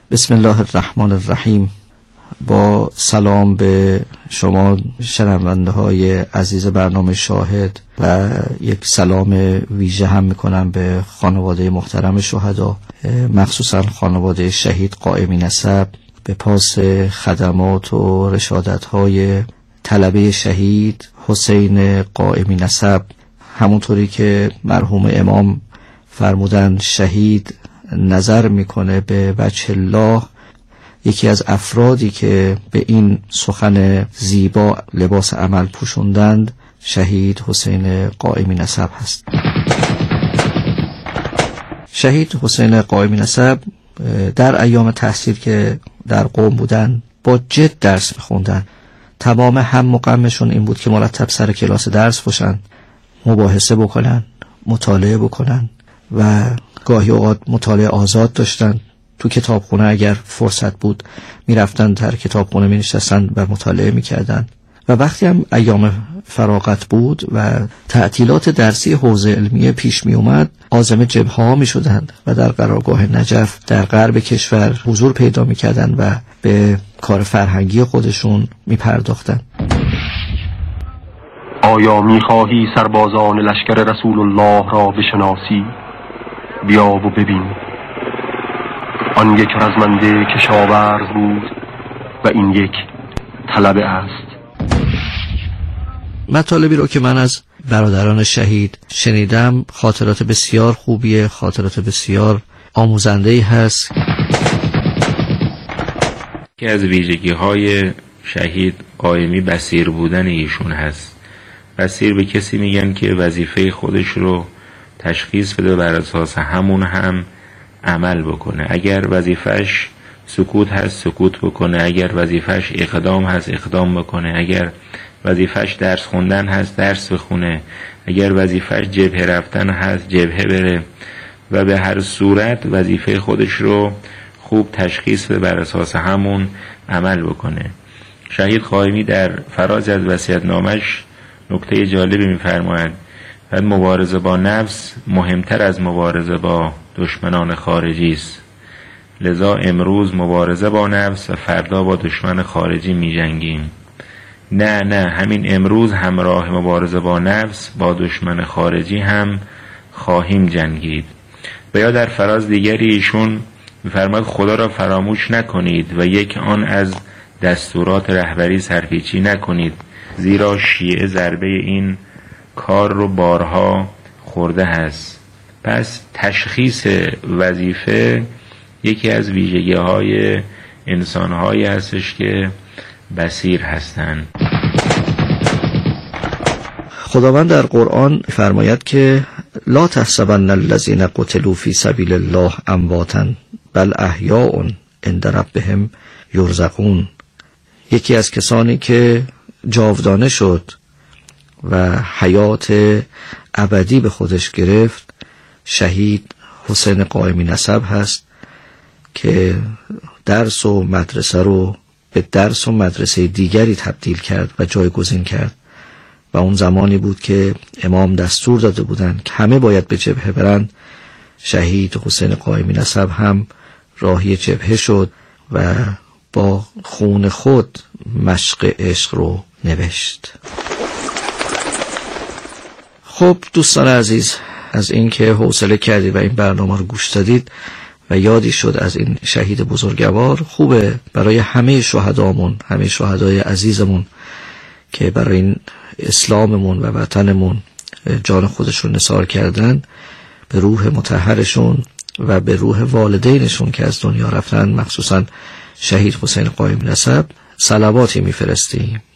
بسم الله الرحمن الرحیم. با سلام به شما شنونده های عزیز برنامه شاهد و یک سلام ویژه هم میکنم به خانواده محترم شهدا، مخصوصا خانواده شهید قائمی نسب، به پاس خدمات و رشادت های طلبه شهید حسین قائمی نسب. همونطوری که مرحوم امام فرمودن شهید نظر میکنه به وجه الله، یکی از افرادی که به این سخن زیبا لباس عمل پوشوندند شهید حسین قائمی نسب هست. شهید حسین قائمی نسب در ایام تحصیل که در قم بودن با جد درس میخوندن. تمام هم و غمشون این بود که مرتب سر کلاس درس باشن، مباحثه بکنن، مطالعه بکنن و گاهی اوقات مطالعه آزاد داشتن. تو کتابخونه اگر فرصت بود میرفتن در کتابخونه مینشستن و مطالعه میکردن و وقتی هم ایام فراغت بود و تعطیلات درسی حوزه علمیه پیش می اومد، عازم جبهه ها می شدند و در قرارگاه نجف در غرب کشور حضور پیدا می کردن و به کار فرهنگی خودشون می پرداختن. آیا می خواهی سربازان لشکر رسول الله را بشناسی؟ بیا و ببین. آن یک رزمنده کشاورز بود و این یک طلبه است. مطالبی رو که من از برادران شهید شنیدم خاطرات بسیار خوبیه، خاطرات بسیار آموزنده‌ای هست. که از ویژگی‌های شهید قائمی بصیر بودن ایشون هست. بصیر به کسی میگن که وظیفه خودش رو تشخیص بده، بر اساس همون هم عمل بکنه. اگر وظیفش سکوت هست سکوت بکنه، اگر وظیفش اقدام هست اقدام بکنه، اگر وظیفش درس خوندن هست درس بخونه، اگر وظیفش جبهه رفتن هست جبهه بره و به هر صورت وظیفه خودش رو خوب تشخیص بده، بر اساس همون عمل بکنه. شهید قائمی در فراز از وصیت‌نامش نکته جالبی می‌فرماید: مبارزه با نفس مهمتر از مبارزه با دشمنان خارجی است. لذا امروز مبارزه با نفس و فردا با دشمن خارجی می جنگیم. نه همین امروز همراه مبارزه با نفس با دشمن خارجی هم خواهیم جنگید. و یا در فراز دیگری ایشون می‌فرماید خدا را فراموش نکنید و یک آن از دستورات رهبری سرپیچی نکنید، زیرا شیعه ضربه این کار رو بارها خورده هست. پس تشخیص وظیفه یکی از ویژگی‌های انسان‌هایی هستش که بصیر هستند. خداوند در قرآن فرماید که لا تحسبن الذین قتلوا فی سبیل الله امواتا بل احیاء عند ربهم یرزقون. یکی از کسانی که جاودانه شد و حیات ابدی به خودش گرفت شهید حسین قائمی نسب هست که درس و مدرسه رو به درس و مدرسه دیگری تبدیل کرد و جایگزین کرد. و اون زمانی بود که امام دستور داده بودند که همه باید به جبهه برند. شهید حسین قائمی نسب هم راهی جبهه شد و با خون خود مشق عشق رو نوشت. خب دوستان عزیز، از این که حوصله کردید و این برنامه رو گوش دادید و یادی شد از این شهید بزرگوار، خوبه برای همه شهدامون، همه شهدای عزیزمون که برای این اسلاممون و وطنمون جان خودشون نثار کردن، به روح مطهرشون و به روح والدینشون که از دنیا رفتن، مخصوصا شهید حسین قائمی نسب، صلواتی میفرستیم.